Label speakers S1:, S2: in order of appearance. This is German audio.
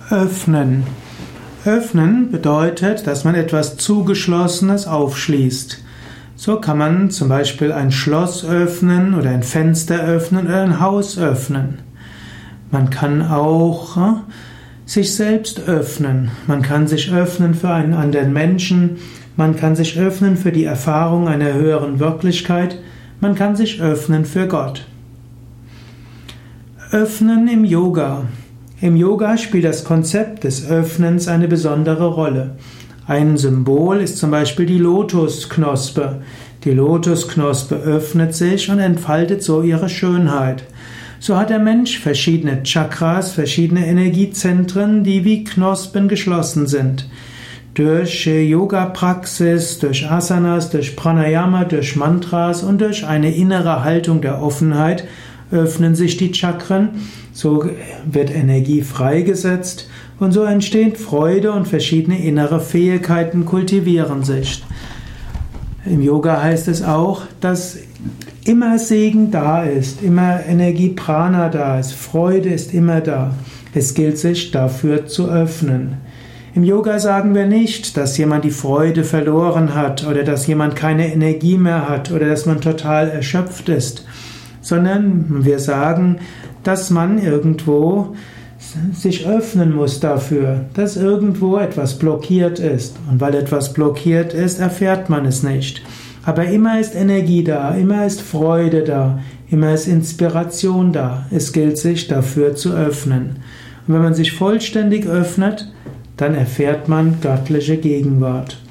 S1: Öffnen. Öffnen bedeutet, dass man etwas Zugeschlossenes aufschließt. So kann man zum Beispiel ein Schloss öffnen oder ein Fenster öffnen oder ein Haus öffnen. Man kann auch sich selbst öffnen. Man kann sich öffnen für einen anderen Menschen. Man kann sich öffnen für die Erfahrung einer höheren Wirklichkeit. Man kann sich öffnen für Gott. Öffnen im Yoga. Im Yoga spielt das Konzept des Öffnens eine besondere Rolle. Ein Symbol ist zum Beispiel die Lotusknospe. Die Lotusknospe öffnet sich und entfaltet so ihre Schönheit. So hat der Mensch verschiedene Chakras, verschiedene Energiezentren, die wie Knospen geschlossen sind. Durch Yoga-Praxis, durch Asanas, durch Pranayama, durch Mantras und durch eine innere Haltung der Offenheit öffnen sich die Chakren, so wird Energie freigesetzt und so entsteht Freude und verschiedene innere Fähigkeiten kultivieren sich. Im Yoga heißt es auch, dass immer Segen da ist, immer Energie Prana da ist, Freude ist immer da. Es gilt sich dafür zu öffnen. Im Yoga sagen wir nicht, dass jemand die Freude verloren hat oder dass jemand keine Energie mehr hat oder dass man total erschöpft ist, sondern wir sagen, dass man irgendwo sich öffnen muss dafür, dass irgendwo etwas blockiert ist. Und weil etwas blockiert ist, erfährt man es nicht. Aber immer ist Energie da, immer ist Freude da, immer ist Inspiration da. Es gilt sich dafür zu öffnen. Und wenn man sich vollständig öffnet, dann erfährt man göttliche Gegenwart.